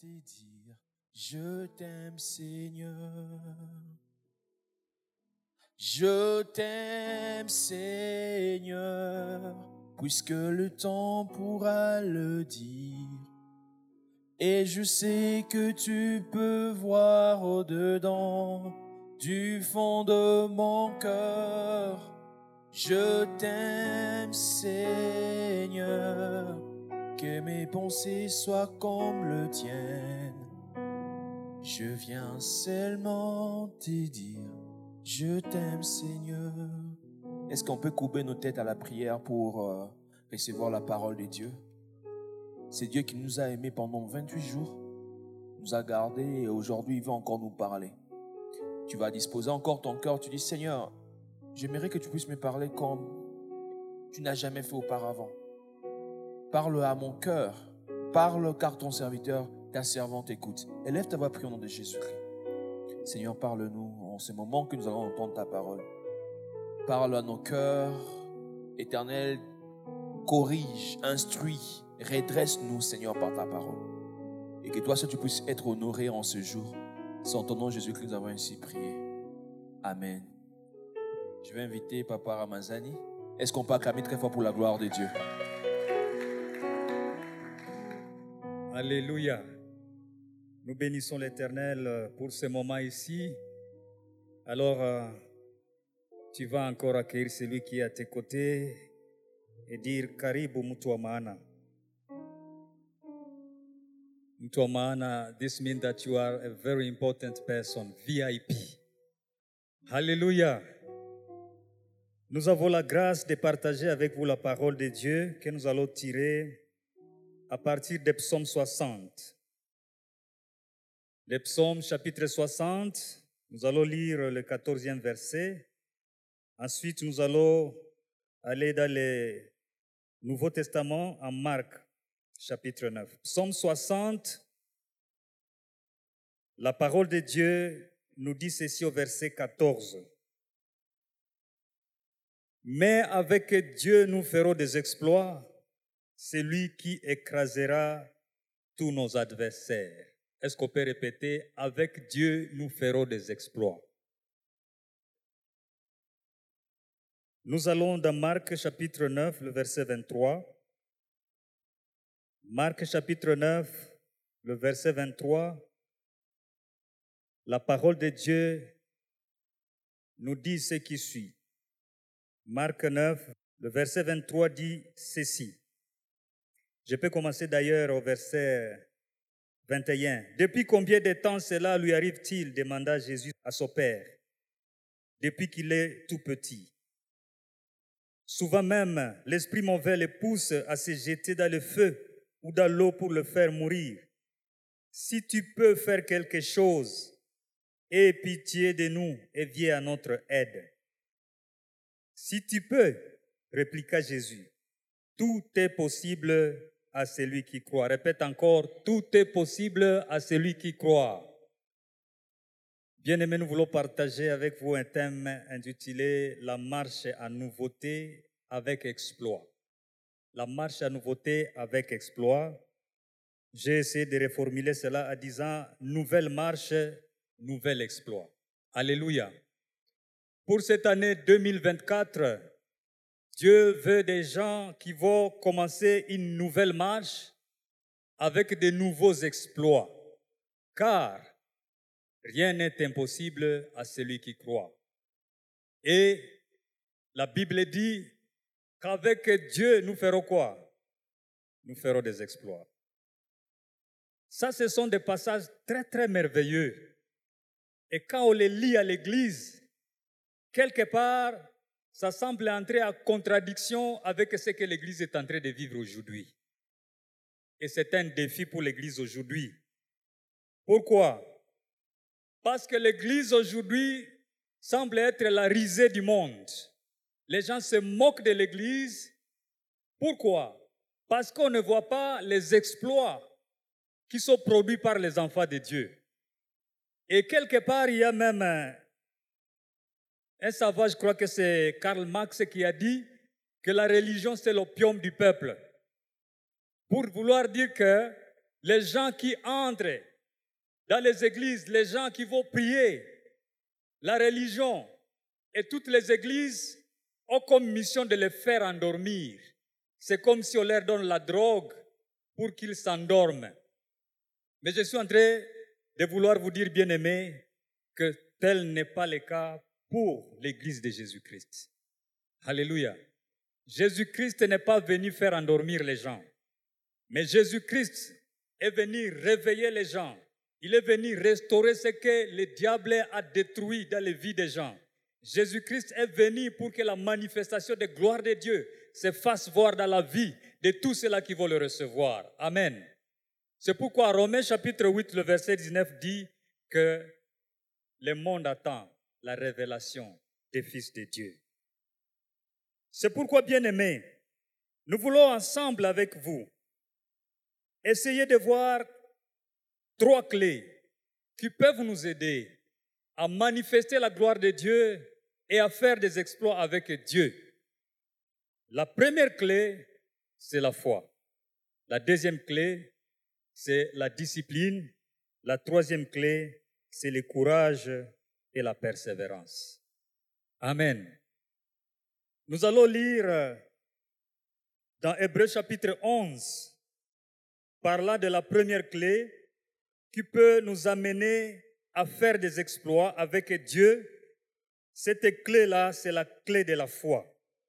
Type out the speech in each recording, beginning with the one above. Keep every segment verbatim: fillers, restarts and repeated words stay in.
te dire, je t'aime Seigneur. Je t'aime Seigneur, puisque le temps pourra le dire. Et je sais que tu peux voir au-dedans du fond de mon cœur. Je t'aime Seigneur, que mes pensées soient comme le tien. Je viens seulement te dire, je t'aime Seigneur. Est-ce qu'on peut courber nos têtes à la prière pour euh, recevoir la parole de Dieu? C'est Dieu qui nous a aimés pendant vingt-huit jours, nous a gardés et aujourd'hui il veut encore nous parler. Tu vas disposer encore ton cœur, tu dis Seigneur, j'aimerais que tu puisses me parler comme tu n'as jamais fait auparavant. Parle à mon cœur, parle car ton serviteur, ta servante écoute. Élève ta voix, prie au nom de Jésus-Christ. Seigneur, parle-nous en ce moment que nous allons entendre ta parole. Parle à nos cœurs, Éternel, corrige, instruis, redresse-nous, Seigneur, par ta parole. Et que toi, seul, tu puisses être honoré en ce jour. C'est en ton nom, Jésus-Christ, nous avons ainsi prié. Amen. Je vais inviter Papa Ramazani. Est-ce qu'on peut acclamer très fort pour la gloire de Dieu? Alléluia. Nous bénissons l'Éternel pour ce moment ici. Alors, euh, tu vas encore accueillir celui qui est à tes côtés et dire Karibu mtu wa maana. Mtu wa maana, this means that you are a very important person, V I P. Alléluia. Nous avons la grâce de partager avec vous la parole de Dieu que nous allons tirer à partir des psaumes soixante. Les psaumes chapitre soixante, nous allons lire le quatorzième verset. Ensuite, nous allons aller dans le Nouveau Testament en Marc, chapitre neuf. Psaume soixante, la parole de Dieu nous dit ceci au verset quatorze. Mais avec Dieu, nous ferons des exploits, c'est lui qui écrasera tous nos adversaires. Est-ce qu'on peut répéter? Avec Dieu, nous ferons des exploits. Nous allons dans Marc chapitre neuf, le verset vingt-trois. Marc chapitre neuf, le verset vingt-trois. La parole de Dieu nous dit ce qui suit. Marc neuf, le verset vingt-trois dit ceci. Je peux commencer d'ailleurs au verset vingt et un. Depuis combien de temps cela lui arrive-t-il, demanda Jésus à son père, depuis qu'il est tout petit. Souvent même, l'esprit mauvais le pousse à se jeter dans le feu ou dans l'eau pour le faire mourir. Si tu peux faire quelque chose, aie pitié de nous et viens à notre aide. Si tu peux, répliqua Jésus, tout est possible à celui qui croit. Répète encore, tout est possible à celui qui croit. Bien-aimés, nous voulons partager avec vous un thème intitulé « La marche à nouveauté avec exploit ». La marche à nouveauté avec exploit. J'ai essayé de reformuler cela en disant « Nouvelle marche, nouvel exploit ». Alléluia. Pour cette année deux mille vingt-quatre, Dieu veut des gens qui vont commencer une nouvelle marche avec de nouveaux exploits, car rien n'est impossible à celui qui croit. Et la Bible dit qu'avec Dieu, nous ferons quoi? Nous ferons des exploits. Ça, ce sont des passages très, très merveilleux. Et quand on les lit à l'église, quelque part, ça semble entrer en contradiction avec ce que l'Église est en train de vivre aujourd'hui. Et c'est un défi pour l'Église aujourd'hui. Pourquoi? Parce que l'Église aujourd'hui semble être la risée du monde. Les gens se moquent de l'Église. Pourquoi? Parce qu'on ne voit pas les exploits qui sont produits par les enfants de Dieu. Et quelque part, il y a même un, un savant, je crois que c'est Karl Marx qui a dit que la religion c'est l'opium du peuple. Pour vouloir dire que les gens qui entrent dans les églises, les gens qui vont prier, la religion et toutes les églises ont comme mission de les faire endormir. C'est comme si on leur donne la drogue pour qu'ils s'endorment. Mais je suis en train de vouloir vous dire, bien-aimés, que tel n'est pas le cas pour l'Église de Jésus-Christ. Alléluia. Jésus-Christ n'est pas venu faire endormir les gens, mais Jésus-Christ est venu réveiller les gens. Il est venu restaurer ce que le diable a détruit dans les vies des gens. Jésus-Christ est venu pour que la manifestation de gloire de Dieu se fasse voir dans la vie de tous ceux-là qui vont le recevoir. Amen. C'est pourquoi Romains chapitre huit, le verset dix-neuf dit que le monde attend la révélation des fils de Dieu. C'est pourquoi, bien-aimés, nous voulons ensemble avec vous essayer de voir trois clés qui peuvent nous aider à manifester la gloire de Dieu et à faire des exploits avec Dieu. La première clé, c'est la foi. La deuxième clé, c'est la discipline. La troisième clé, c'est le courage et la persévérance. Amen. Nous allons lire dans Hébreux chapitre onze, parlant de la première clé qui peut nous amener à faire des exploits avec Dieu. Cette clé-là, c'est la clé de la foi.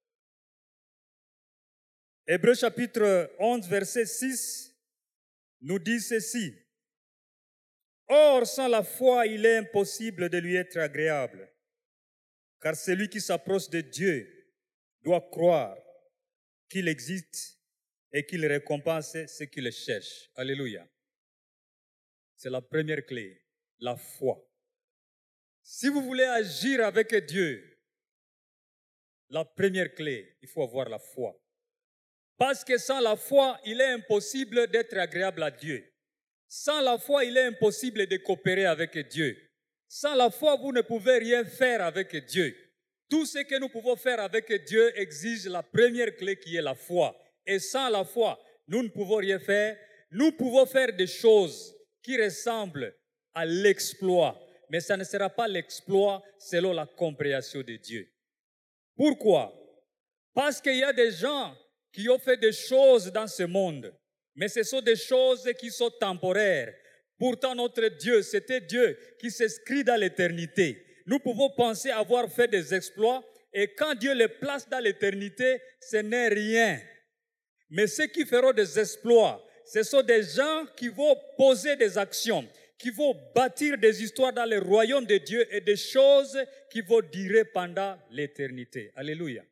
Hébreux chapitre onze, verset six, nous dit ceci. Or, sans la foi, il est impossible de lui être agréable, car celui qui s'approche de Dieu doit croire qu'il existe et qu'il récompense ceux qui le cherchent. Alléluia. C'est la première clé, la foi. Si vous voulez agir avec Dieu, la première clé, il faut avoir la foi. Parce que sans la foi, il est impossible d'être agréable à Dieu. Sans la foi, il est impossible de coopérer avec Dieu. Sans la foi, vous ne pouvez rien faire avec Dieu. Tout ce que nous pouvons faire avec Dieu exige la première clé qui est la foi. Et sans la foi, nous ne pouvons rien faire. Nous pouvons faire des choses qui ressemblent à l'exploit. Mais ça ne sera pas l'exploit selon la compréhension de Dieu. Pourquoi? Parce qu'il y a des gens qui ont fait des choses dans ce monde. Mais ce sont des choses qui sont temporaires. Pourtant, notre Dieu, c'était Dieu qui s'inscrit dans l'éternité. Nous pouvons penser avoir fait des exploits et quand Dieu les place dans l'éternité, ce n'est rien. Mais ceux qui feront des exploits, ce sont des gens qui vont poser des actions, qui vont bâtir des histoires dans le royaume de Dieu et des choses qui vont durer pendant l'éternité. Alléluia.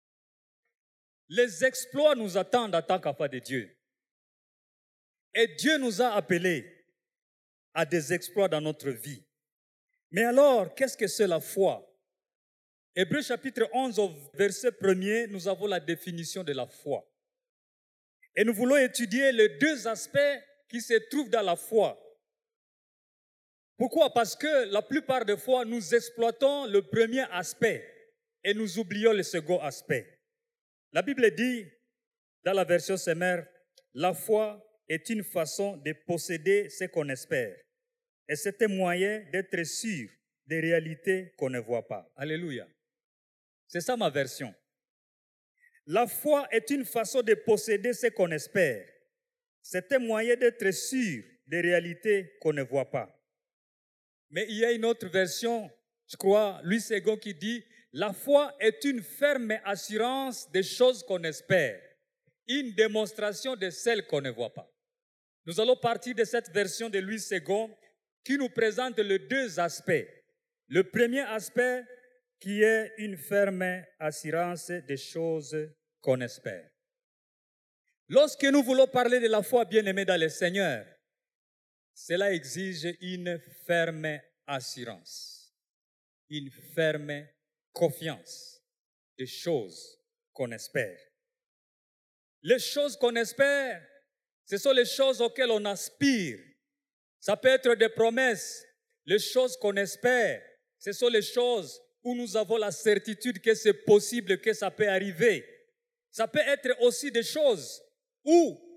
Les exploits nous attendent en tant qu'enfants de Dieu. Et Dieu nous a appelés à des exploits dans notre vie. Mais alors, qu'est-ce que c'est la foi? Hébreux chapitre onze, au verset premier, nous avons la définition de la foi. Et nous voulons étudier les deux aspects qui se trouvent dans la foi. Pourquoi? Parce que la plupart des fois, nous exploitons le premier aspect et nous oublions le second aspect. La Bible dit, dans la version Semeur, la foi est une façon de posséder ce qu'on espère. Et c'est un moyen d'être sûr des réalités qu'on ne voit pas. Alléluia. C'est ça ma version. La foi est une façon de posséder ce qu'on espère. C'est un moyen d'être sûr des réalités qu'on ne voit pas. Mais il y a une autre version, je crois, Louis Ségon qui dit « La foi est une ferme assurance des choses qu'on espère, une démonstration de celles qu'on ne voit pas. » Nous allons partir de cette version de Louis Ségon qui nous présente les deux aspects. Le premier aspect qui est une ferme assurance des choses qu'on espère. Lorsque nous voulons parler de la foi bien-aimée dans le Seigneur, cela exige une ferme assurance, une ferme confiance des choses qu'on espère. Les choses qu'on espère, ce sont les choses auxquelles on aspire. Ça peut être des promesses. Les choses qu'on espère, ce sont les choses où nous avons la certitude que c'est possible, que ça peut arriver. Ça peut être aussi des choses où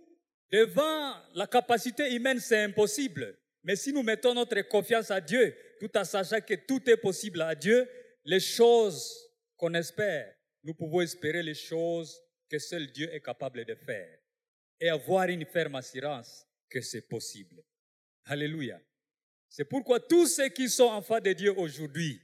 Devant la capacité humaine, c'est impossible. Mais si nous mettons notre confiance à Dieu, tout en sachant que tout est possible à Dieu, les choses qu'on espère, nous pouvons espérer les choses que seul Dieu est capable de faire et avoir une ferme assurance que c'est possible. Alléluia. C'est pourquoi tous ceux qui sont enfants de Dieu aujourd'hui,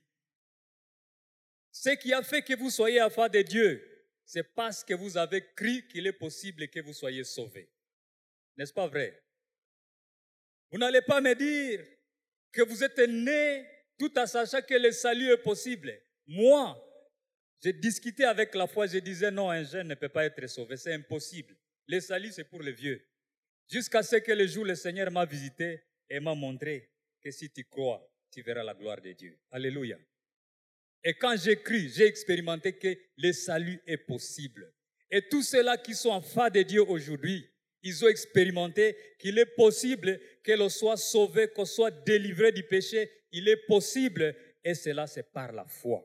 ce qui a fait que vous soyez enfants de Dieu, c'est parce que vous avez cru qu'il est possible que vous soyez sauvés. N'est-ce pas vrai? Vous n'allez pas me dire que vous êtes nés tout en sachant que le salut est possible. Moi, j'ai discuté avec la foi, je disais non, un jeune ne peut pas être sauvé, c'est impossible. Le salut, c'est pour les vieux. Jusqu'à ce que le jour, le Seigneur m'a visité et m'a montré que si tu crois, tu verras la gloire de Dieu. Alléluia. Et quand j'ai cru, j'ai expérimenté que le salut est possible. Et tous ceux-là qui sont enfants de Dieu aujourd'hui, ils ont expérimenté qu'il est possible que l'on soit sauvé, qu'on soit délivré du péché. Il est possible et cela c'est par la foi.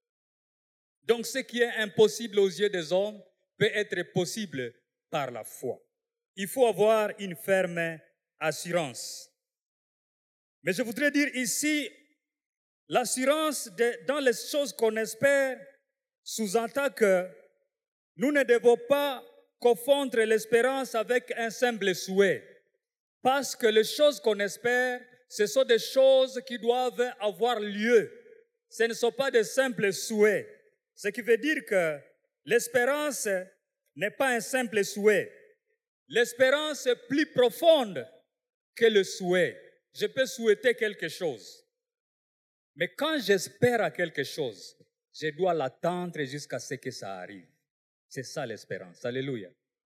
Donc ce qui est impossible aux yeux des hommes peut être possible par la foi. Il faut avoir une ferme assurance. Mais je voudrais dire ici, l'assurance de, dans les choses qu'on espère sous-entend que nous ne devons pas confondre l'espérance avec un simple souhait. Parce que les choses qu'on espère, ce sont des choses qui doivent avoir lieu. Ce ne sont pas de simples souhaits. Ce qui veut dire que l'espérance n'est pas un simple souhait. L'espérance est plus profonde que le souhait. Je peux souhaiter quelque chose. Mais quand j'espère à quelque chose, je dois l'attendre jusqu'à ce que ça arrive. C'est ça l'espérance. Alléluia.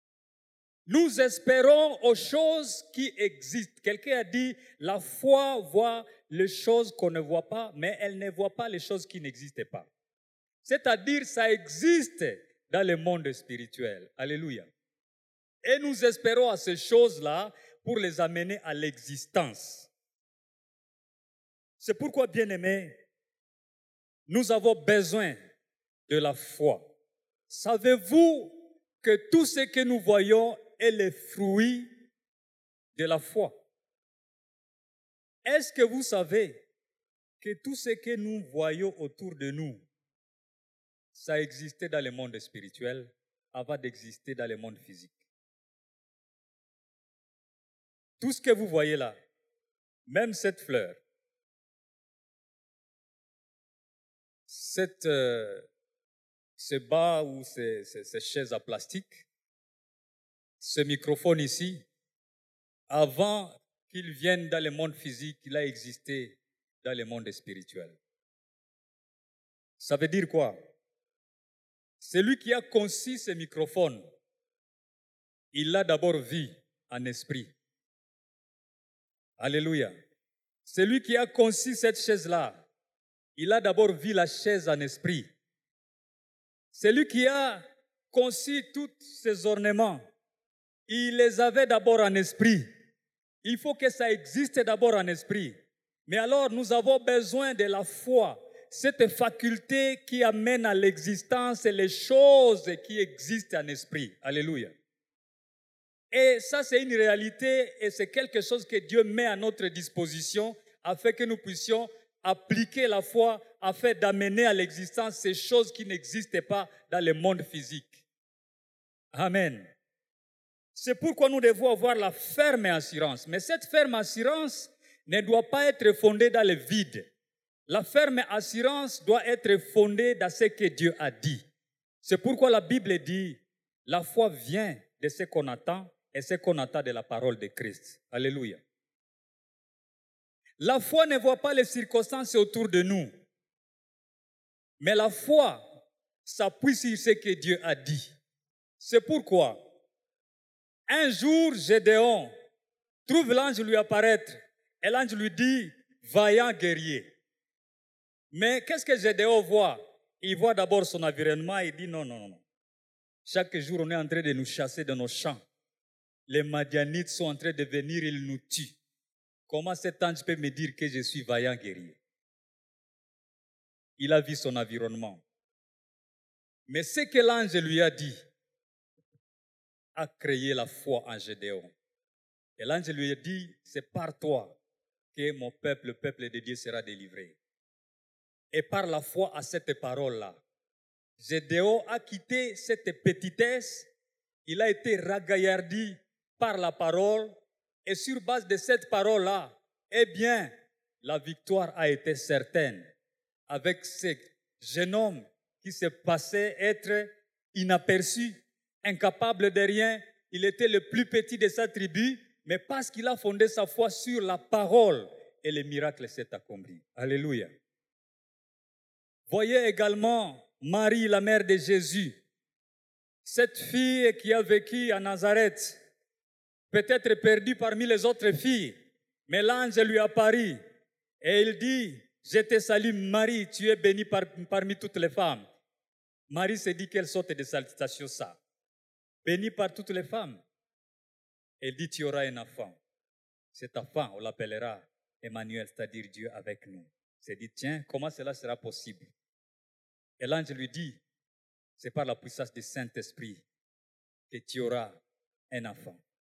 Nous espérons aux choses qui existent. Quelqu'un a dit, la foi voit les choses qu'on ne voit pas, mais elle ne voit pas les choses qui n'existent pas. C'est-à-dire, ça existe dans le monde spirituel. Alléluia. Et nous espérons à ces choses-là pour les amener à l'existence. C'est pourquoi, bien-aimés, nous avons besoin de la foi. Savez-vous que tout ce que nous voyons est le fruit de la foi? Est-ce que vous savez que tout ce que nous voyons autour de nous, ça existait dans le monde spirituel avant d'exister dans le monde physique? Tout ce que vous voyez là, même cette fleur, cette, euh, ce bas ou ces, ces, ces chaises à plastique, ce microphone ici, avant qu'il vienne dans le monde physique, il a existé dans le monde spirituel. Ça veut dire quoi? Celui qui a conçu ce microphone, il l'a d'abord vu en esprit. Alléluia. Celui qui a conçu cette chaise-là, il a d'abord vu la chaise en esprit. Celui qui a conçu tous ces ornements, il les avait d'abord en esprit. Il faut que ça existe d'abord en esprit. Mais alors, nous avons besoin de la foi, cette faculté qui amène à l'existence les choses qui existent en esprit. Alléluia. Et ça, c'est une réalité et c'est quelque chose que Dieu met à notre disposition afin que nous puissions appliquer la foi afin d'amener à l'existence ces choses qui n'existaient pas dans le monde physique. Amen. C'est pourquoi nous devons avoir la ferme assurance. Mais cette ferme assurance ne doit pas être fondée dans le vide. La ferme assurance doit être fondée dans ce que Dieu a dit. C'est pourquoi la Bible dit, la foi vient de ce qu'on attend et ce qu'on attend de la parole de Christ. Alléluia. La foi ne voit pas les circonstances autour de nous. Mais la foi s'appuie sur ce que Dieu a dit. C'est pourquoi, un jour, Gédéon trouve l'ange lui apparaître. Et l'ange lui dit, vaillant guerrier. Mais qu'est-ce que Gédéon voit? Il voit d'abord son environnement et il dit, non, non, non. Chaque jour, on est en train de nous chasser dans nos champs. Les Madianites sont en train de venir, ils nous tuent. Comment cet ange peut me dire que je suis vaillant guerrier? Il a vu son environnement. Mais ce que l'ange lui a dit a créé la foi en Gédéon. Et l'ange lui a dit, c'est par toi que mon peuple, le peuple de Dieu, sera délivré. Et par la foi à cette parole-là, Gédéon a quitté cette petitesse, il a été ragaillardi par la parole, et sur base de cette parole-là, eh bien, la victoire a été certaine avec ce jeune homme qui se passait être inaperçu, incapable de rien. Il était le plus petit de sa tribu, mais parce qu'il a fondé sa foi sur la parole, et le miracle s'est accompli. Alléluia. Voyez également Marie, la mère de Jésus, cette fille qui a vécu à Nazareth, peut-être perdue parmi les autres filles, mais l'ange lui apparut et il dit, je te salue Marie, tu es bénie par, parmi toutes les femmes. Marie s'est dit, quelle sorte de salutation ça? Bénie par toutes les femmes. Elle dit, tu auras un enfant. Cet enfant, on l'appellera Emmanuel, c'est-à-dire Dieu avec nous. Elle s'est dit, tiens, comment cela sera possible? Et l'ange lui dit, c'est par la puissance du Saint-Esprit que tu auras un enfant.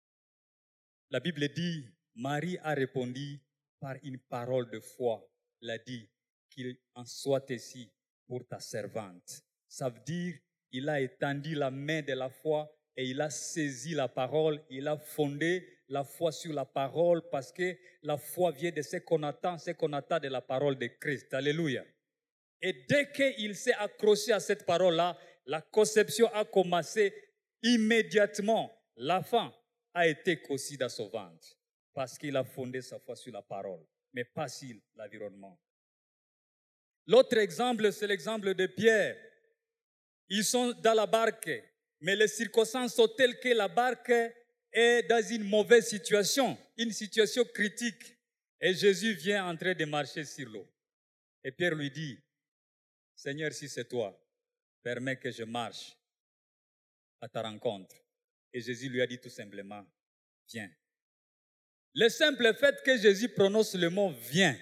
La Bible dit, Marie a répondu par une parole de foi. Elle a dit, qu'il en soit ainsi pour ta servante. Ça veut dire, il a étendu la main de la foi et il a saisi la parole, il a fondé la foi sur la parole parce que la foi vient de ce qu'on attend, ce qu'on attend de la parole de Christ. Alléluia. Et dès qu'il s'est accroché à cette parole-là, la conception a commencé immédiatement. L'enfant a été conçu dans son ventre parce qu'il a fondé sa foi sur la parole, mais pas sur l'environnement. L'autre exemple, c'est l'exemple de Pierre. Ils sont dans la barque, mais les circonstances sont telles que la barque est dans une mauvaise situation, une situation critique. Et Jésus vient en train de marcher sur l'eau. Et Pierre lui dit, Seigneur, si c'est toi, permets que je marche à ta rencontre. Et Jésus lui a dit tout simplement, viens. Le simple fait que Jésus prononce le mot viens,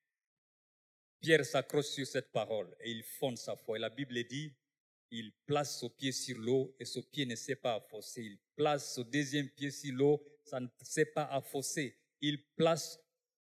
Pierre s'accroche sur cette parole et il fonde sa foi. Et la Bible dit, il place son pied sur l'eau et son pied ne s'est pas affossé. Il place son deuxième pied sur l'eau, ça ne s'est pas affossé. Il place.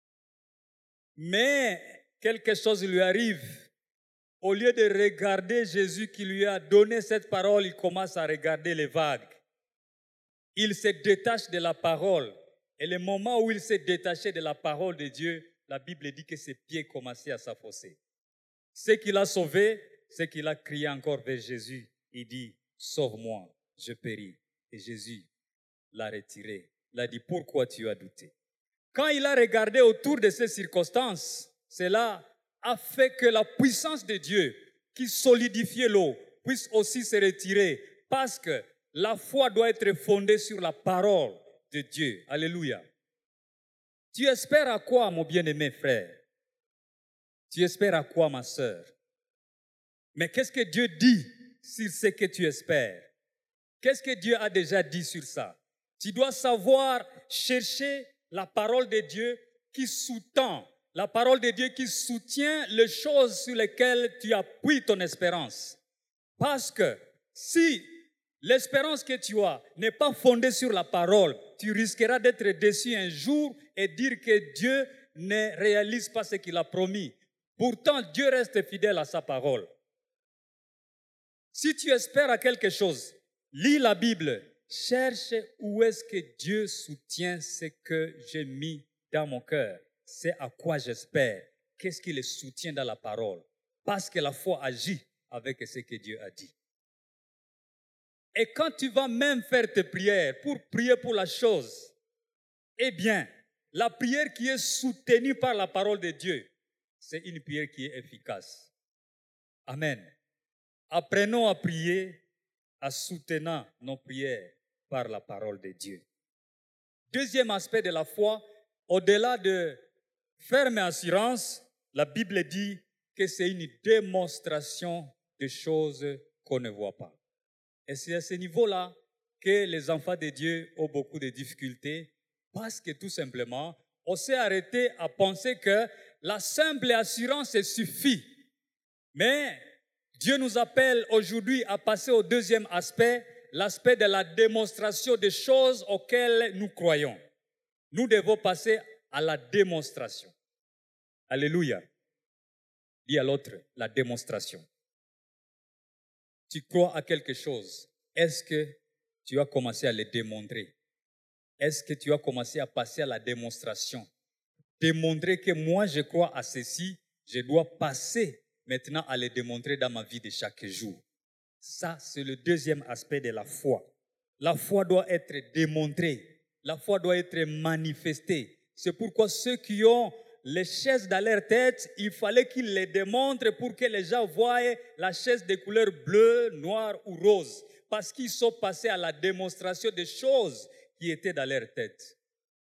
Mais quelque chose lui arrive. Au lieu de regarder Jésus qui lui a donné cette parole, il commence à regarder les vagues. Il se détache de la parole. Et le moment où il s'est détaché de la parole de Dieu, la Bible dit que ses pieds commençaient à s'affosser. Ce qui l'a sauvé, c'est qu'il a crié encore vers Jésus. Il dit, sauve-moi, je péris. Et Jésus l'a retiré. Il a dit, pourquoi tu as douté? Quand il a regardé autour de ces circonstances, cela a fait que la puissance de Dieu qui solidifiait l'eau puisse aussi se retirer parce que la foi doit être fondée sur la parole de Dieu. Alléluia. Tu espères à quoi, mon bien-aimé frère? Tu espères à quoi, ma sœur? Mais qu'est-ce que Dieu dit sur ce que tu espères? Qu'est-ce que Dieu a déjà dit sur ça? Tu dois savoir chercher la parole de Dieu qui sous-tend, la parole de Dieu qui soutient les choses sur lesquelles tu appuies ton espérance. Parce que si l'espérance que tu as n'est pas fondée sur la parole, tu risqueras d'être déçu un jour et dire que Dieu ne réalise pas ce qu'il a promis. Pourtant, Dieu reste fidèle à sa parole. Si tu espères à quelque chose, lis la Bible, cherche où est-ce que Dieu soutient ce que j'ai mis dans mon cœur. C'est à quoi j'espère. Qu'est-ce qui le soutient dans la parole? Parce que la foi agit avec ce que Dieu a dit. Et quand tu vas même faire tes prières pour prier pour la chose, eh bien, la prière qui est soutenue par la parole de Dieu, c'est une prière qui est efficace. Amen. Apprenons à prier en soutenant nos prières par la parole de Dieu. Deuxième aspect de la foi, au-delà de ferme assurance, la Bible dit que c'est une démonstration de choses qu'on ne voit pas. Et c'est à ce niveau-là que les enfants de Dieu ont beaucoup de difficultés parce que tout simplement, on s'est arrêté à penser que la simple assurance suffit. Mais Dieu nous appelle aujourd'hui à passer au deuxième aspect, l'aspect de la démonstration des choses auxquelles nous croyons. Nous devons passer à la démonstration. Alléluia. Dis à l'autre, la démonstration. Tu crois à quelque chose. Est-ce que tu as commencé à le démontrer? Est-ce que tu as commencé à passer à la démonstration? Démontrer que moi je crois à ceci, je dois passer maintenant à le démontrer dans ma vie de chaque jour. Ça, c'est le deuxième aspect de la foi. La foi doit être démontrée. La foi doit être manifestée. C'est pourquoi ceux qui ont les chaises dans leur tête, il fallait qu'ils les démontrent pour que les gens voient la chaise de couleur bleue, noire ou rose. Parce qu'ils sont passés à la démonstration des choses qui étaient dans leur tête.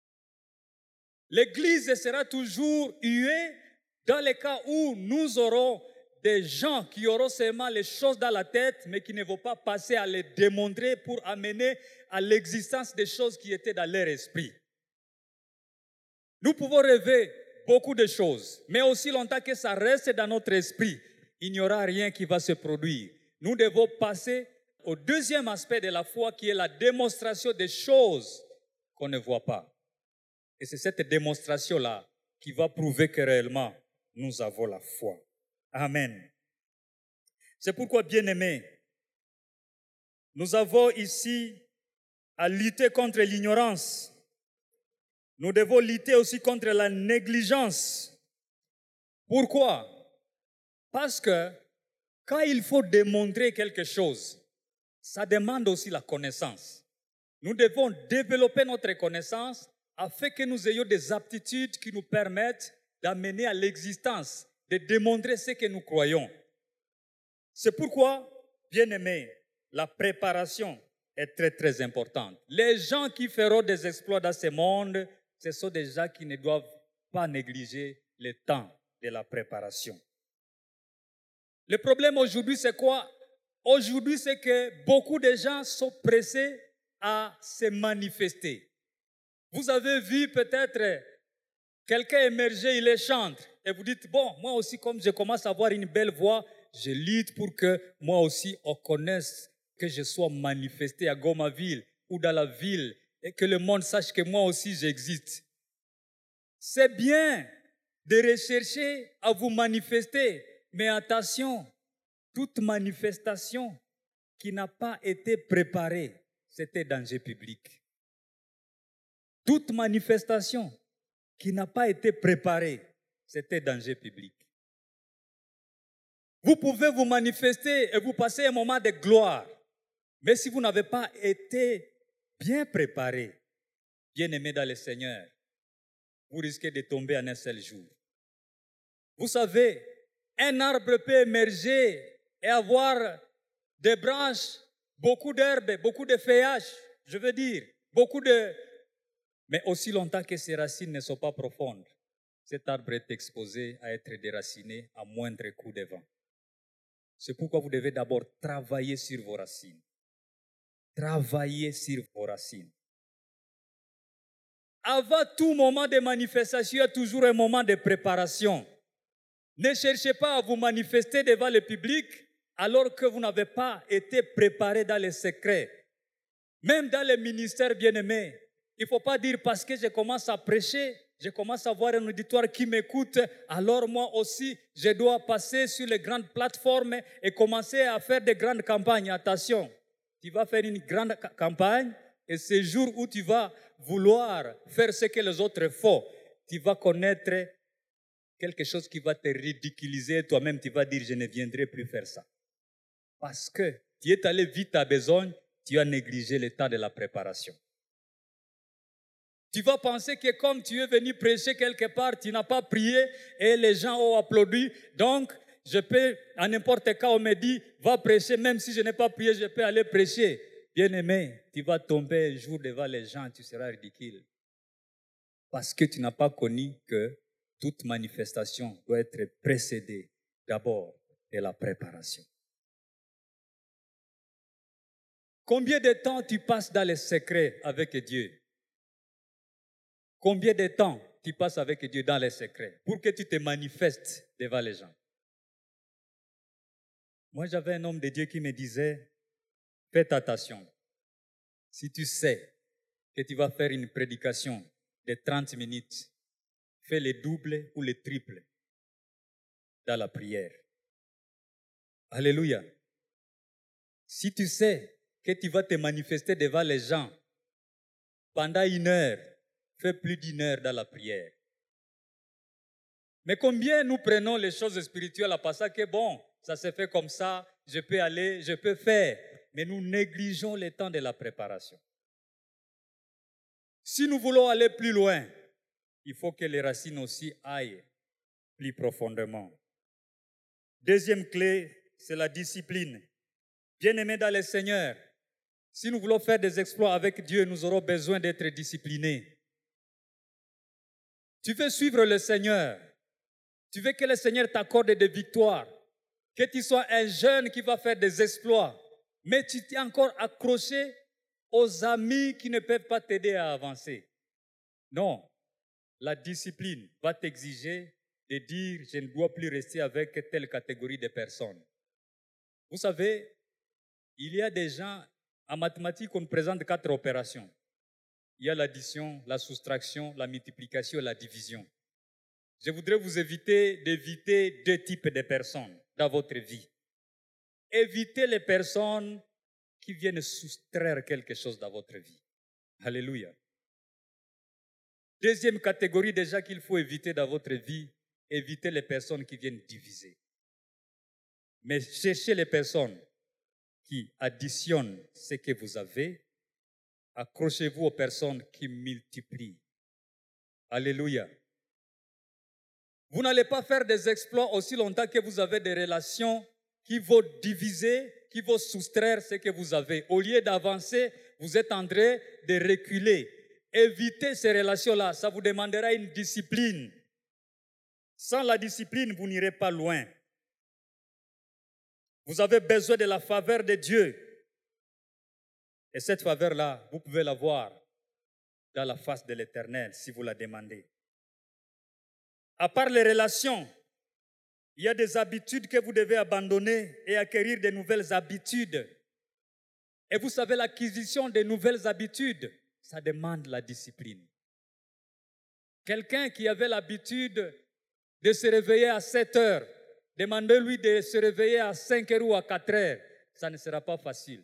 L'Église sera toujours huée dans les cas où nous aurons des gens qui auront seulement les choses dans la tête, mais qui ne vont pas passer à les démontrer pour amener à l'existence des choses qui étaient dans leur esprit. Nous pouvons rêver beaucoup de choses, mais aussi longtemps que ça reste dans notre esprit, il n'y aura rien qui va se produire. Nous devons passer au deuxième aspect de la foi qui est la démonstration des choses qu'on ne voit pas. Et c'est cette démonstration-là qui va prouver que réellement nous avons la foi. Amen. C'est pourquoi, bien-aimés, nous avons ici à lutter contre l'ignorance. Nous devons lutter aussi contre la négligence. Pourquoi? Parce que quand il faut démontrer quelque chose, ça demande aussi la connaissance. Nous devons développer notre connaissance afin que nous ayons des aptitudes qui nous permettent d'amener à l'existence, de démontrer ce que nous croyons. C'est pourquoi, bien-aimés, la préparation est très très importante. Les gens qui feront des exploits dans ce monde, ce sont des gens qui ne doivent pas négliger le temps de la préparation. Le problème aujourd'hui, c'est quoi? Aujourd'hui, c'est que beaucoup de gens sont pressés à se manifester. Vous avez vu peut-être quelqu'un émerger, il est chante. Et vous dites, bon, moi aussi, comme je commence à avoir une belle voix, je lutte pour que moi aussi, on connaisse que je sois manifesté à Gomaville ou dans la ville et que le monde sache que moi aussi, j'existe. C'est bien de rechercher à vous manifester, mais attention, toute manifestation qui n'a pas été préparée, c'était danger public. Toute manifestation qui n'a pas été préparée, c'était danger public. Vous pouvez vous manifester et vous passer un moment de gloire. Mais si vous n'avez pas été bien préparé, bien aimé dans le Seigneur, vous risquez de tomber en un seul jour. Vous savez, un arbre peut émerger et avoir des branches, beaucoup d'herbes, beaucoup de feuillages, je veux dire, beaucoup de... Mais aussi longtemps que ses racines ne sont pas profondes, cet arbre est exposé à être déraciné à moindre coup de vent. C'est pourquoi vous devez d'abord travailler sur vos racines. Travailler sur vos racines. Avant tout moment de manifestation, il y a toujours un moment de préparation. Ne cherchez pas à vous manifester devant le public alors que vous n'avez pas été préparé dans les secrets. Même dans les ministères bien-aimés, il ne faut pas dire parce que je commence à prêcher, je commence à avoir un auditoire qui m'écoute, alors moi aussi, je dois passer sur les grandes plateformes et commencer à faire des grandes campagnes. Attention, tu vas faire une grande campagne et ce jour où tu vas vouloir faire ce que les autres font, tu vas connaître quelque chose qui va te ridiculiser. Toi-même, tu vas dire, je ne viendrai plus faire ça. Parce que tu es allé vite à besogne, tu as négligé le temps de la préparation. Tu vas penser que comme tu es venu prêcher quelque part, tu n'as pas prié et les gens ont applaudi. Donc, je peux, à n'importe quel cas, on me dit, va prêcher, même si je n'ai pas prié, je peux aller prêcher. Bien-aimé, tu vas tomber un jour devant les gens, tu seras ridicule. Parce que tu n'as pas connu que toute manifestation doit être précédée d'abord de la préparation. Combien de temps tu passes dans les secrets avec Dieu? Combien de temps tu passes avec Dieu dans les secrets pour que tu te manifestes devant les gens? Moi, j'avais un homme de Dieu qui me disait, faites attention. Si tu sais que tu vas faire une prédication de trente minutes, fais le double ou le triple dans la prière. Alléluia. Si tu sais que tu vas te manifester devant les gens pendant une heure, fais plus d'une heure dans la prière. Mais combien nous prenons les choses spirituelles à passer que bon, ça se fait comme ça, je peux aller, je peux faire. Mais nous négligeons le temps de la préparation. Si nous voulons aller plus loin, il faut que les racines aussi aillent plus profondément. Deuxième clé, c'est la discipline. Bien-aimés dans le Seigneur, si nous voulons faire des exploits avec Dieu, nous aurons besoin d'être disciplinés. Tu veux suivre le Seigneur. Tu veux que le Seigneur t'accorde des victoires. Que tu sois un jeune qui va faire des exploits. Mais tu t'es encore accroché aux amis qui ne peuvent pas t'aider à avancer. Non. La discipline va t'exiger de dire « je ne dois plus rester avec telle catégorie de personnes ». Vous savez, il y a des gens, en mathématiques, on présente quatre opérations. Il y a l'addition, la soustraction, la multiplication et la division. Je voudrais vous éviter d'éviter deux types de personnes dans votre vie. Évitez les personnes qui viennent soustraire quelque chose dans votre vie. Alléluia. Deuxième catégorie déjà qu'il faut éviter dans votre vie, évitez les personnes qui viennent diviser. Mais cherchez les personnes qui additionnent ce que vous avez. Accrochez-vous aux personnes qui multiplient. Alléluia. Vous n'allez pas faire des exploits aussi longtemps que vous avez des relations qui vont diviser, qui vont soustraire ce que vous avez. Au lieu d'avancer, vous êtes en train de reculer. Évitez ces relations-là, ça vous demandera une discipline. Sans la discipline, vous n'irez pas loin. Vous avez besoin de la faveur de Dieu. Et cette faveur-là, vous pouvez la voir dans la face de l'Éternel si vous la demandez. À part les relations, il y a des habitudes que vous devez abandonner et acquérir de nouvelles habitudes. Et vous savez, l'acquisition de nouvelles habitudes, ça demande la discipline. Quelqu'un qui avait l'habitude de se réveiller à sept heures, demandez-lui de se réveiller à cinq heures ou à quatre heures, ça ne sera pas facile.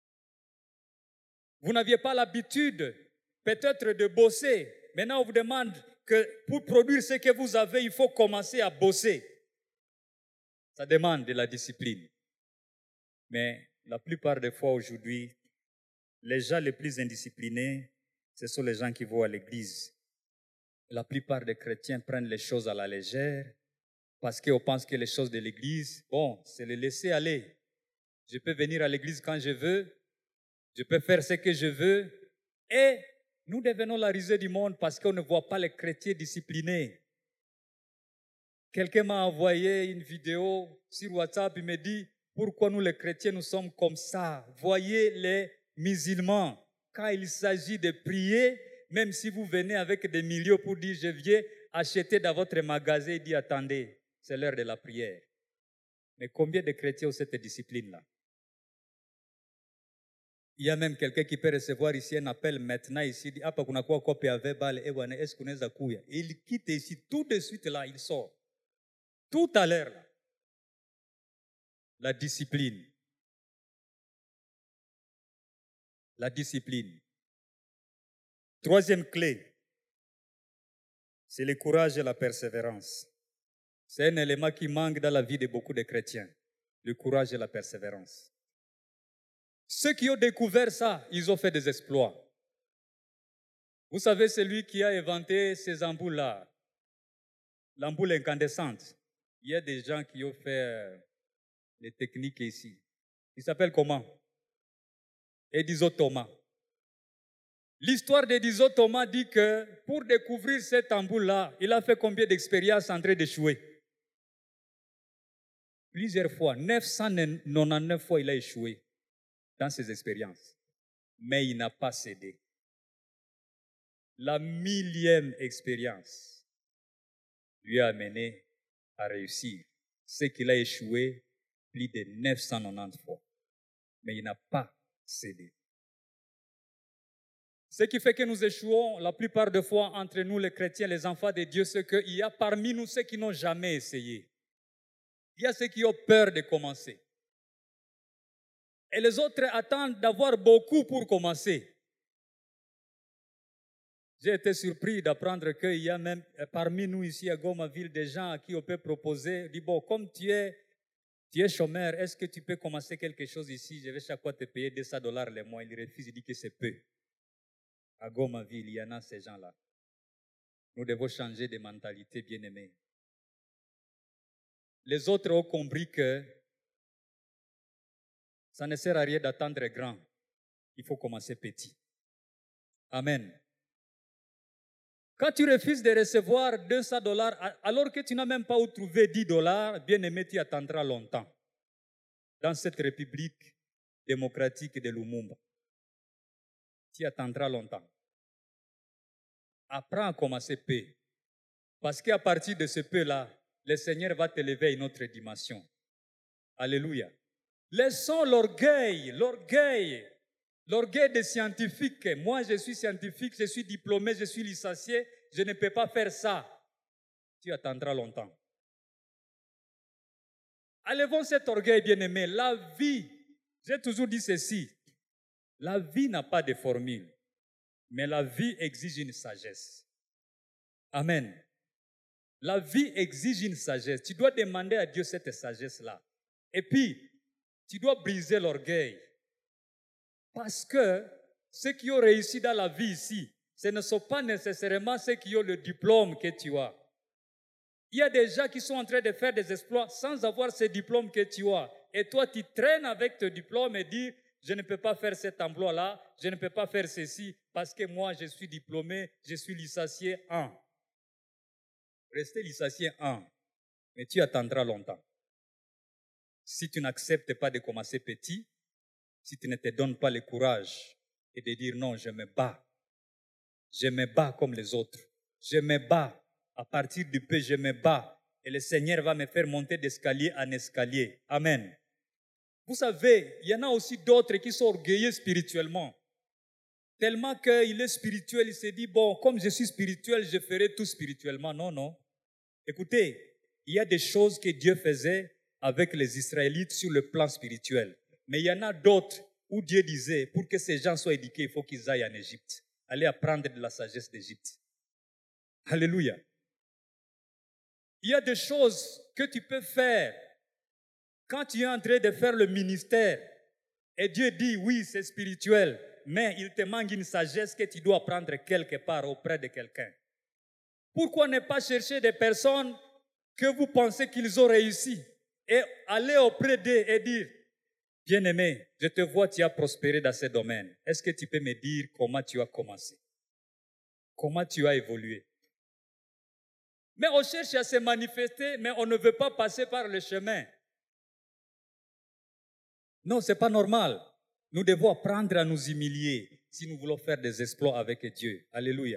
Vous n'aviez pas l'habitude peut-être de bosser. Maintenant, on vous demande que pour produire ce que vous avez, il faut commencer à bosser. Ça demande de la discipline. Mais la plupart des fois aujourd'hui, les gens les plus indisciplinés, ce sont les gens qui vont à l'église. La plupart des chrétiens prennent les choses à la légère parce qu'on pense que les choses de l'église, bon, c'est les laisser aller. Je peux venir à l'église quand je veux, je peux faire ce que je veux et nous devenons la risée du monde parce qu'on ne voit pas les chrétiens disciplinés. Quelqu'un m'a envoyé une vidéo sur WhatsApp, il me dit « Pourquoi nous les chrétiens, nous sommes comme ça? Voyez les musulmans, quand il s'agit de prier, même si vous venez avec des millions pour dire « Je viens acheter dans votre magasin », il dit « Attendez, c'est l'heure de la prière. » Mais combien de chrétiens ont cette discipline-là? Il y a même quelqu'un qui peut recevoir ici un appel maintenant, ici, il dit, ah, kuna kwa kopi ave bale, ewane, est-ce qu'on est à kuya? Il quitte ici, tout de suite là, il sort. Tout à l'heure là. La discipline. La discipline. Troisième clé, c'est le courage et la persévérance. C'est un élément qui manque dans la vie de beaucoup de chrétiens. Le courage et la persévérance. Ceux qui ont découvert ça, ils ont fait des exploits. Vous savez, celui qui a inventé ces ampoules-là, l'ampoule incandescente, il y a des gens qui ont fait les techniques ici. Il s'appelle comment? Edison Thomas. L'histoire d'Edison Thomas dit que pour découvrir cette ampoule-là, il a fait combien d'expériences en train d'échouer? Plusieurs fois, neuf cent quatre-vingt-dix-neuf fois il a échoué dans ses expériences. Mais il n'a pas cédé. La millième expérience lui a amené à réussir. C'est qu'il a échoué plus de neuf cent quatre-vingt-dix fois. Mais il n'a pas cédé. Ce qui fait que nous échouons la plupart des fois entre nous, les chrétiens, les enfants de Dieu, c'est qu'il y a parmi nous ceux qui n'ont jamais essayé. Il y a ceux qui ont peur de commencer. Et les autres attendent d'avoir beaucoup pour commencer. J'ai été surpris d'apprendre qu'il y a même parmi nous ici à Gomaville des gens à qui on peut proposer, dit bon, comme tu es, tu es chômeur, est-ce que tu peux commencer quelque chose ici? Je vais chaque fois te payer deux cents dollars le mois. Il refuse, il dit que c'est peu. À Gomaville, il y en a ces gens-là. Nous devons changer de mentalité, bien-aimés. Les autres ont compris que ça ne sert à rien d'attendre grand. Il faut commencer petit. Amen. Quand tu refuses de recevoir deux cents dollars, alors que tu n'as même pas où trouver dix dollars, bien-aimé, tu attendras longtemps. Dans cette république démocratique de Lumumba. Tu attendras longtemps. Apprends à commencer peu. Parce qu'à partir de ce peu-là, le Seigneur va t'élever à une autre dimension. Alléluia. Laissons l'orgueil, l'orgueil, l'orgueil des scientifiques. Moi, je suis scientifique, je suis diplômé, je suis licencié, je ne peux pas faire ça. Tu attendras longtemps. Enlevons cet orgueil, bien-aimé. La vie, j'ai toujours dit ceci, la vie n'a pas de formule, mais la vie exige une sagesse. Amen. La vie exige une sagesse. Tu dois demander à Dieu cette sagesse-là. Et puis, tu dois briser l'orgueil. Parce que ceux qui ont réussi dans la vie ici, ce ne sont pas nécessairement ceux qui ont le diplôme que tu as. Il y a des gens qui sont en train de faire des exploits sans avoir ce diplôme que tu as. Et toi, tu traînes avec ton diplôme et dis, je ne peux pas faire cet emploi-là, je ne peux pas faire ceci, parce que moi, je suis diplômé, je suis licencié en. Restez licencié en, mais tu attendras longtemps. Si tu n'acceptes pas de commencer petit, si tu ne te donnes pas le courage et de dire non, je me bats, je me bats comme les autres, je me bats, à partir du peu, je me bats, et le Seigneur va me faire monter d'escalier en escalier. Amen. Vous savez, il y en a aussi d'autres qui sont orgueilleux spirituellement. Tellement qu'il est spirituel, il se dit, bon, comme je suis spirituel, je ferai tout spirituellement. Non, non. Écoutez, il y a des choses que Dieu faisait avec les Israélites sur le plan spirituel. Mais il y en a d'autres où Dieu disait, pour que ces gens soient éduqués, il faut qu'ils aillent en Égypte. Aller apprendre de la sagesse d'Égypte. Alléluia. Il y a des choses que tu peux faire quand tu es en train de faire le ministère. Et Dieu dit, oui, c'est spirituel, mais il te manque une sagesse que tu dois apprendre quelque part auprès de quelqu'un. Pourquoi ne pas chercher des personnes que vous pensez qu'ils ont réussi et aller auprès d'eux et dire, bien-aimé, je te vois, tu as prospéré dans ce domaine. Est-ce que tu peux me dire comment tu as commencé? Comment tu as évolué? Mais on cherche à se manifester, mais on ne veut pas passer par le chemin. Non, ce n'est pas normal. Nous devons apprendre à nous humilier si nous voulons faire des exploits avec Dieu. Alléluia.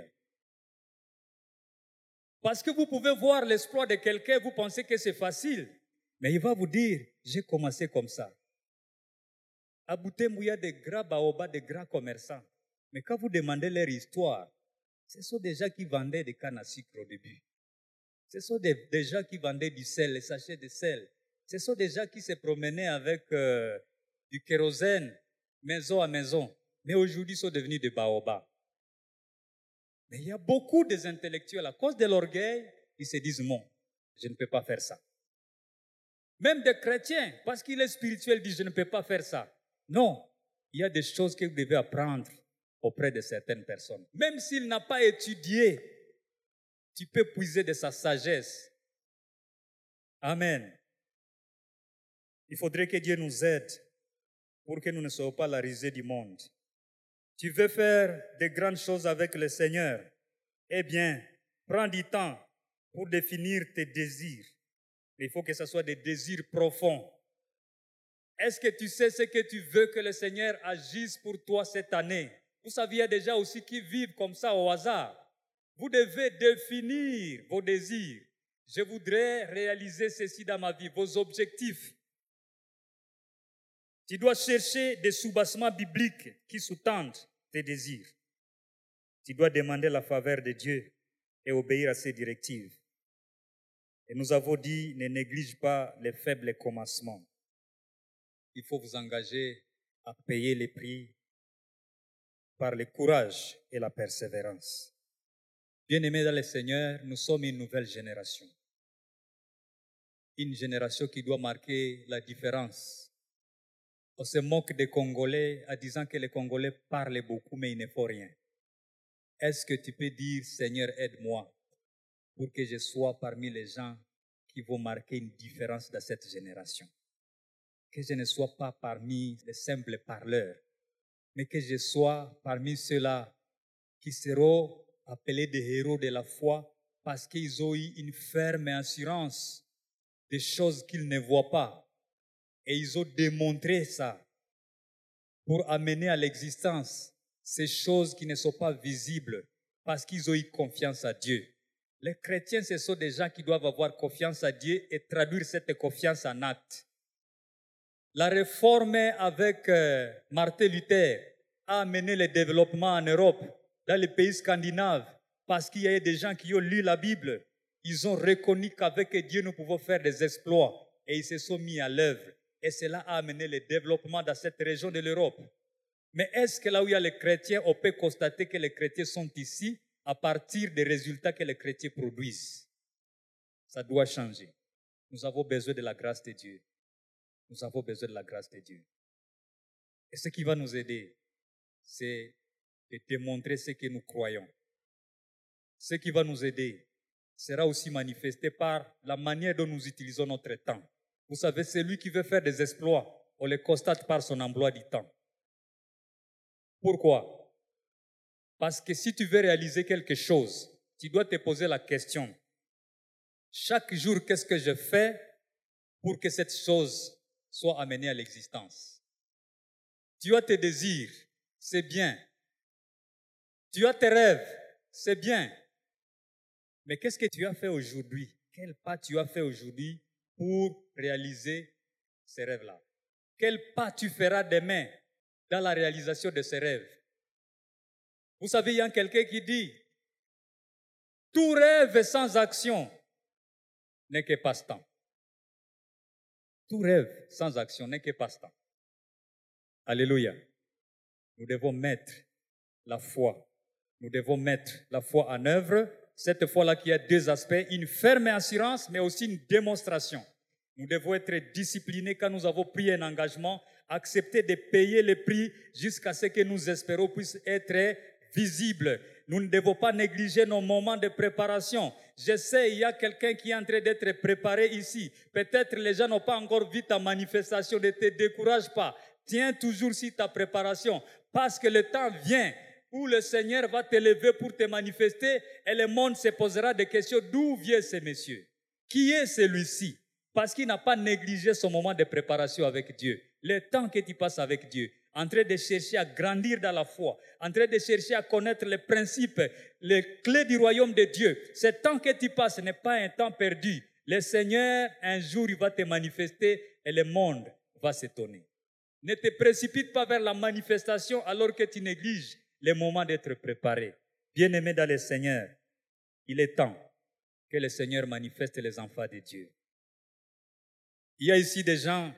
Parce que vous pouvez voir l'exploit de quelqu'un, vous pensez que c'est facile. Mais il va vous dire, j'ai commencé comme ça. À Butembo, il y a des grands baobabs, des grands commerçants. Mais quand vous demandez leur histoire, ce sont des gens qui vendaient des cannes à sucre au début. Ce sont des, des gens qui vendaient du sel, les sachets de sel. Ce sont des gens qui se promenaient avec euh, du kérosène, maison à maison. Mais aujourd'hui, ils sont devenus des baobabs. Mais il y a beaucoup d'intellectuels, à cause de l'orgueil, ils se disent non, je ne peux pas faire ça. Même des chrétiens, parce qu'il est spirituel, disent je ne peux pas faire ça. Non, il y a des choses que vous devez apprendre auprès de certaines personnes. Même s'il n'a pas étudié, tu peux puiser de sa sagesse. Amen. Il faudrait que Dieu nous aide pour que nous ne soyons pas la risée du monde. Tu veux faire de grandes choses avec le Seigneur? Eh bien, prends du temps pour définir tes désirs. Il faut que ce soit des désirs profonds. Est-ce que tu sais ce que tu veux que le Seigneur agisse pour toi cette année? Vous savez, il y a des gens aussi qui vivent comme ça au hasard. Vous devez définir vos désirs. Je voudrais réaliser ceci dans ma vie, vos objectifs. Tu dois chercher des soubassements bibliques qui sous-tendent tes désirs. Tu dois demander la faveur de Dieu et obéir à ses directives. Et nous avons dit, ne néglige pas les faibles commencements. Il faut vous engager à payer les prix par le courage et la persévérance. Bien-aimés dans le Seigneur, nous sommes une nouvelle génération. Une génération qui doit marquer la différence. On se moque des Congolais en disant que les Congolais parlent beaucoup mais il ne faut rien. Est-ce que tu peux dire, Seigneur, aide-moi pour que je sois parmi les gens qui vont marquer une différence dans cette génération? Que je ne sois pas parmi les simples parleurs, mais que je sois parmi ceux-là qui seront appelés des héros de la foi parce qu'ils ont eu une ferme assurance des choses qu'ils ne voient pas. Et ils ont démontré ça pour amener à l'existence ces choses qui ne sont pas visibles parce qu'ils ont eu confiance à Dieu. Les chrétiens, ce sont des gens qui doivent avoir confiance à Dieu et traduire cette confiance en actes. La réforme avec euh, Martin Luther a amené le développement en Europe, dans les pays scandinaves, parce qu'il y a des gens qui ont lu la Bible. Ils ont reconnu qu'avec Dieu, nous pouvons faire des exploits et ils se sont mis à l'œuvre. Et cela a amené le développement dans cette région de l'Europe. Mais est-ce que là où il y a les chrétiens, on peut constater que les chrétiens sont ici à partir des résultats que les chrétiens produisent? Ça doit changer. Nous avons besoin de la grâce de Dieu. Nous avons besoin de la grâce de Dieu. Et ce qui va nous aider, c'est de démontrer ce que nous croyons. Ce qui va nous aider sera aussi manifesté par la manière dont nous utilisons notre temps. Vous savez, celui qui veut faire des exploits, on le constate par son emploi du temps. Pourquoi? Parce que si tu veux réaliser quelque chose, tu dois te poser la question. Chaque jour, qu'est-ce que je fais pour que cette chose soit amenée à l'existence? Tu as tes désirs, c'est bien. Tu as tes rêves, c'est bien. Mais qu'est-ce que tu as fait aujourd'hui? Quel pas tu as fait aujourd'hui pour réaliser ces rêves-là? Quel pas tu feras demain dans la réalisation de ces rêves? Vous savez, il y a quelqu'un qui dit, tout rêve sans action n'est que passe-temps. Tout rêve sans action n'est que passe-temps. Alléluia. Nous devons mettre la foi. Nous devons mettre la foi en œuvre. Cette foi-là qui a deux aspects, une ferme assurance, mais aussi une démonstration. Nous devons être disciplinés quand nous avons pris un engagement, accepter de payer le prix jusqu'à ce que nous espérons puisse être visible. Nous ne devons pas négliger nos moments de préparation. Je sais, il y a quelqu'un qui est en train d'être préparé ici. Peut-être les gens n'ont pas encore vu ta manifestation. Ne te décourage pas. Tiens toujours sur ta préparation parce que le temps vient où le Seigneur va te lever pour te manifester et le monde se posera des questions. D'où vient ce monsieur? Qui est celui-ci? Parce qu'il n'a pas négligé son moment de préparation avec Dieu. Le temps que tu passes avec Dieu, en train de chercher à grandir dans la foi, en train de chercher à connaître les principes, les clés du royaume de Dieu. Ce temps que tu passes n'est pas un temps perdu. Le Seigneur, un jour, il va te manifester et le monde va s'étonner. Ne te précipite pas vers la manifestation alors que tu négliges le moment d'être préparé. Bien-aimé dans le Seigneur, il est temps que le Seigneur manifeste les enfants de Dieu. Il y a ici des gens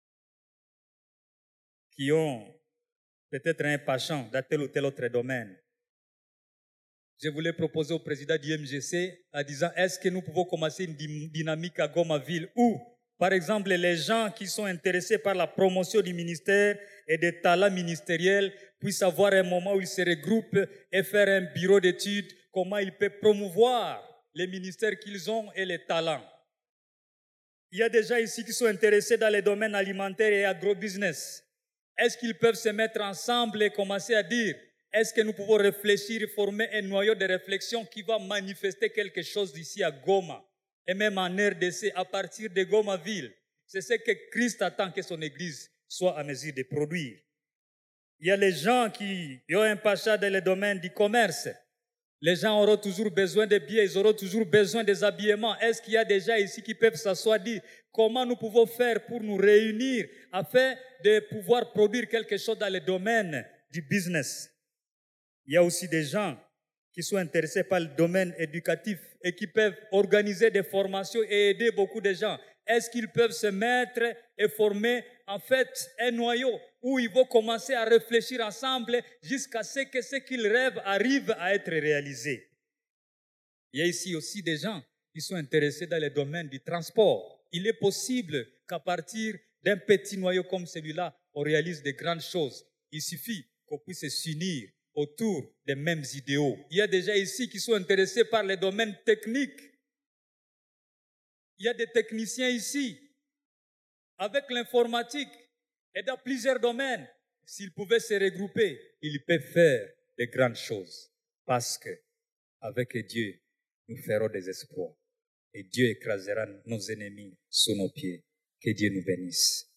qui ont peut-être un penchant dans tel ou tel autre domaine. Je voulais proposer au président du M G C en disant, est-ce que nous pouvons commencer une dynamique à Goma-Ville où, par exemple, les gens qui sont intéressés par la promotion du ministère et des talents ministériels puissent avoir un moment où ils se regroupent et faire un bureau d'études, comment ils peuvent promouvoir les ministères qu'ils ont et les talents. Il y a des gens ici qui sont intéressés dans les domaines alimentaires et agrobusiness. Est-ce qu'ils peuvent se mettre ensemble et commencer à dire, est-ce que nous pouvons réfléchir et former un noyau de réflexion qui va manifester quelque chose d'ici à Goma et même en R D C à partir de Goma-Ville? C'est ce que Christ attend que son Église soit à mesure de produire. Il y a les gens qui ont un pacha dans le domaine du commerce. Les gens auront toujours besoin de billets, ils auront toujours besoin des habillements. Est-ce qu'il y a des gens ici qui peuvent s'asseoir et dire comment nous pouvons faire pour nous réunir afin de pouvoir produire quelque chose dans le domaine du business? Il y a aussi des gens qui sont intéressés par le domaine éducatif et qui peuvent organiser des formations et aider beaucoup de gens, est-ce qu'ils peuvent se mettre et former en fait un noyau où ils vont commencer à réfléchir ensemble jusqu'à ce que ce qu'ils rêvent arrive à être réalisé? Il y a ici aussi des gens qui sont intéressés dans le domaine du transport. Il est possible qu'à partir d'un petit noyau comme celui-là, on réalise de grandes choses. Il suffit qu'on puisse s'unir autour des mêmes idéaux. Il y a des gens ici qui sont intéressés par les domaines techniques. Il y a des techniciens ici, avec l'informatique et dans plusieurs domaines. S'ils pouvaient se regrouper, ils peuvent faire de grandes choses. Parce que, avec Dieu, nous ferons des exploits. Et Dieu écrasera nos ennemis sous nos pieds. Que Dieu nous bénisse.